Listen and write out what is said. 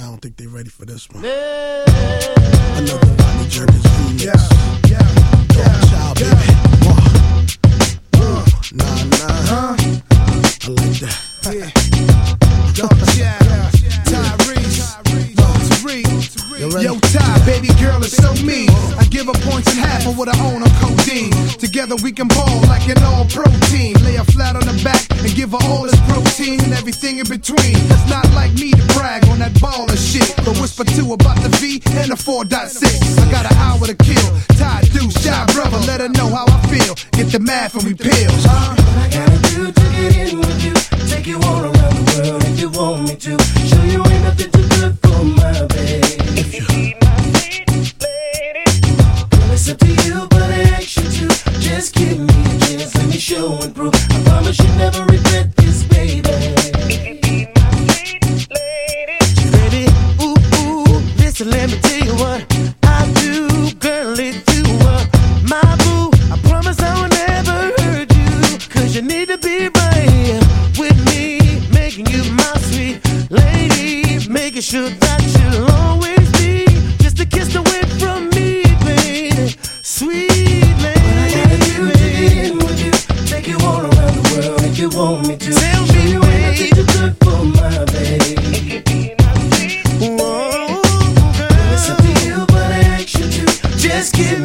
I don't think they ready for this one. Another Rodney Jerkins remix. Dog Child, baby. Nah. I like that. Dog Child, Tyrese, Yo, Ty, baby girl is so mean. I give her points in half on what I own on codeine. Together we can ball like an all-pro team. Lay her flat on the back and give her all this protein and everything in between. It's not like me to brag on that ball of shit, but whisper two about the V and the 4.6. I got an hour to kill. Ty, Deuce, Shy Brother, let her know how I feel. Get the math and we pills. What I gotta do to get in with you? Take you all around the world if you want me to. Show you ain't nothing too good for my baby. If you be my sweet lady. Well, it's up to you, but I ask you to. Just give me a chance, let me show and prove. I promise you never regret this, baby. If you be my sweet lady. Baby, listen, let me tell you what I do, girl, it's you, my boo. I promise I will never hurt you, 'cause you need to be right here with me, making you my sweet lady, making sure that you'll always be just a kiss away from me, baby, sweet lady. What I gotta do to get in with you? Take you all around the world if you want me to. Tell Show me, you ain't nothing too good for my baby. If you be my sweet, whoa, well, it's up to you, but I ask you to. Just give